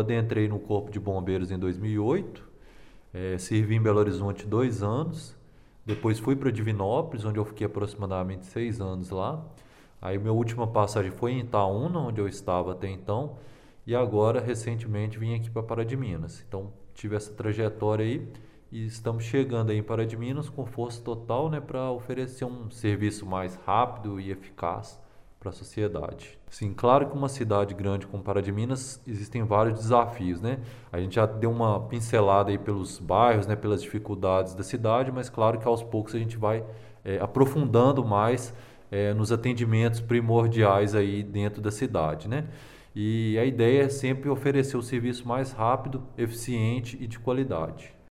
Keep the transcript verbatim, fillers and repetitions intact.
adentrei no Corpo de Bombeiros em dois mil e oito, é, servi em Belo Horizonte dois anos, depois fui para Divinópolis, onde eu fiquei aproximadamente seis anos lá. Aí minha última passagem foi em Itaúna, onde eu estava até então, e agora, recentemente, vim aqui para Pará de Minas. Então, tive essa trajetória aí e estamos chegando aí em Pará de Minas com força total, né, para oferecer um serviço mais rápido e eficaz para a sociedade. Sim, claro que uma cidade grande como Pará de Minas existem vários desafios, né? A gente já deu uma pincelada aí pelos bairros, né, pelas dificuldades da cidade, mas claro que aos poucos a gente vai é, aprofundando mais é, nos atendimentos primordiais aí dentro da cidade, né? E a ideia é sempre oferecer o serviço mais rápido, eficiente e de qualidade.